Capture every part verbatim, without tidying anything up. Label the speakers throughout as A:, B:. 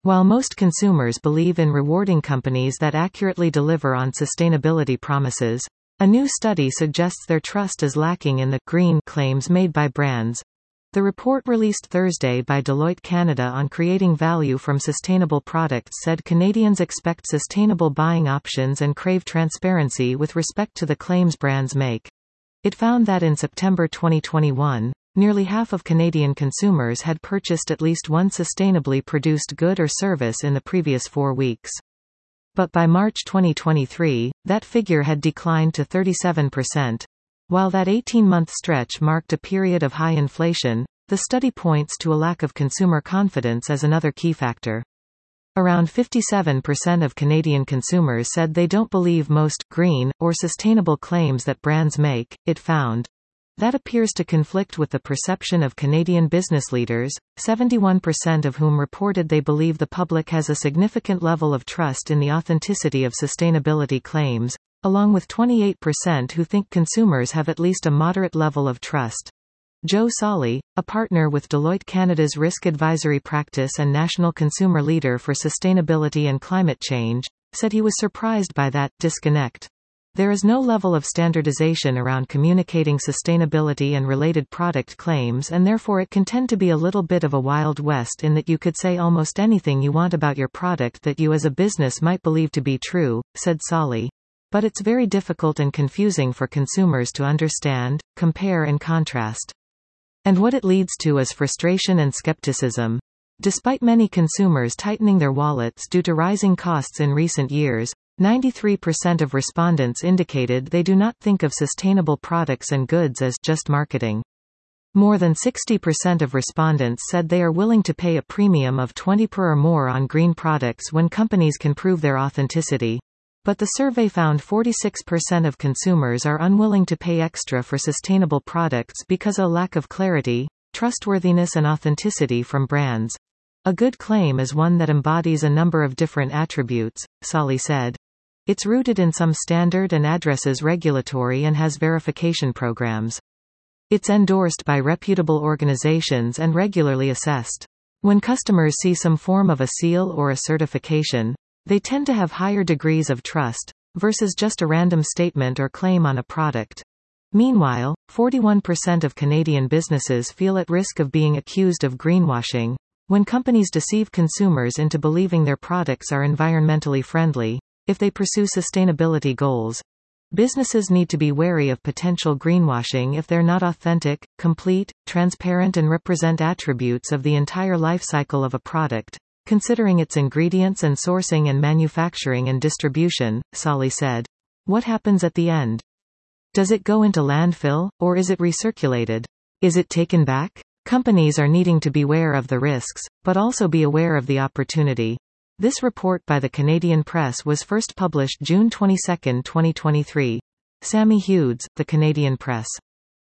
A: While most consumers believe in rewarding companies that accurately deliver on sustainability promises, a new study suggests their trust is lacking in the green claims made by brands. The report released Thursday by Deloitte Canada on creating value from sustainable products said Canadians expect sustainable buying options and crave transparency with respect to the claims brands make. It found that in September twenty twenty-one, nearly half of Canadian consumers had purchased at least one sustainably produced good or service in the previous four weeks. But by March twenty twenty-three, that figure had declined to thirty-seven percent. While that eighteen-month stretch marked a period of high inflation, the study points to a lack of consumer confidence as another key factor. Around fifty-seven percent of Canadian consumers said they don't believe most green or sustainable claims that brands make, it found. That appears to conflict with the perception of Canadian business leaders, seventy-one percent of whom reported they believe the public has a significant level of trust in the authenticity of sustainability claims, along with twenty-eight percent who think consumers have at least a moderate level of trust. Joe Solly, a partner with Deloitte Canada's risk advisory practice and national consumer leader for sustainability and climate change, said he was surprised by that disconnect. There is no level of standardization around communicating sustainability and related product claims, and therefore it can tend to be a little bit of a wild west in that you could say almost anything you want about your product that you as a business might believe to be true, said Solly. But it's very difficult and confusing for consumers to understand, compare and contrast. And what it leads to is frustration and skepticism. Despite many consumers tightening their wallets due to rising costs in recent years, ninety-three percent of respondents indicated they do not think of sustainable products and goods as just marketing. More than sixty percent of respondents said they are willing to pay a premium of twenty percent or more on green products when companies can prove their authenticity. But the survey found forty-six percent of consumers are unwilling to pay extra for sustainable products because of a lack of clarity, trustworthiness and authenticity from brands. A good claim is one that embodies a number of different attributes, Solly said. It's rooted in some standard and addresses regulatory and has verification programs. It's endorsed by reputable organizations and regularly assessed. When customers see some form of a seal or a certification, they tend to have higher degrees of trust, versus just a random statement or claim on a product. Meanwhile, forty-one percent of Canadian businesses feel at risk of being accused of greenwashing, when companies deceive consumers into believing their products are environmentally friendly, if they pursue sustainability goals. Businesses need to be wary of potential greenwashing if they're not authentic, complete, transparent and represent attributes of the entire life cycle of a product, considering its ingredients and sourcing and manufacturing and distribution, Solly said. What happens at the end? Does it go into landfill, or is it recirculated? Is it taken back? Companies are needing to beware of the risks, but also be aware of the opportunity. This report by the Canadian Press was first published June twenty-second, twenty twenty-three. Sammy Hughes, The Canadian Press.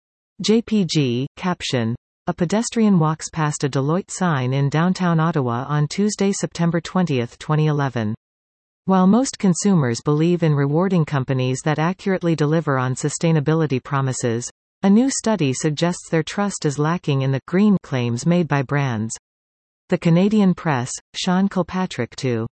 A: J P G, caption. A pedestrian walks past a Deloitte sign in downtown Ottawa on Tuesday, September twentieth, twenty eleven. While most consumers believe in rewarding companies that accurately deliver on sustainability promises, a new study suggests their trust is lacking in the green claims made by brands. The Canadian Press, Sean Kilpatrick two.